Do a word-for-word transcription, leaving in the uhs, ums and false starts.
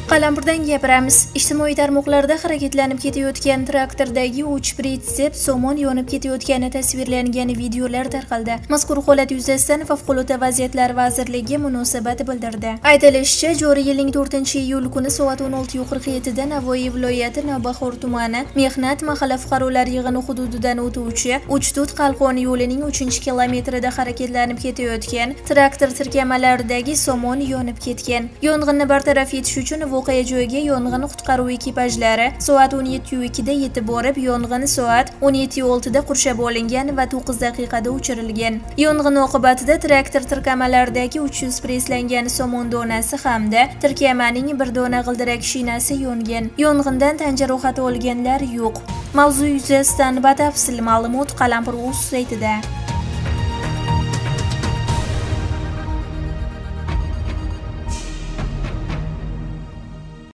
Qalampirdan gapiramiz. Ijtimoiy tarmoqlarda harakatlanib ketayotgan traktordagi uch pritsep somon yonib ketayotgani tasvirlangan videolar tarqaldi. Mazkur holat yuzasidan Favqulodda vaziyatlar vazirligi munosabat bildirdi. Aytilishicha, joriy yilning to'rtinchi iyul kuni soat o'n olti qirq yetti da Navoiy viloyati Navbahor tumani Mehnat mahalla fuqarolar yig'ini hududidan o'tuvchi Uchtut Qalqon yo'lining uchinchi kilometrida harakatlanib ketayotgan traktor tirkamalaridagi somon yonib ketgan. Yong'inni bartaraf etish uchun voqea joyiga yong'in qutqaruv ekipajlari soat o'n yetti ikki da yetib borib, yong'in soat o'n yetti olti da qurshab olingan va to'qqiz daqiqada o'chirilgan. Yong'in oqibatida traktor tirkamalaridagi uch yuz preslangan somon donasi hamda tirkamaning bir dona g'ildirak shinasi yongan. Yong'indan tan jarohati olganlar yo'q. Mavzu yuzasidan batafsil ma'lumot Qalampir.uz saytida.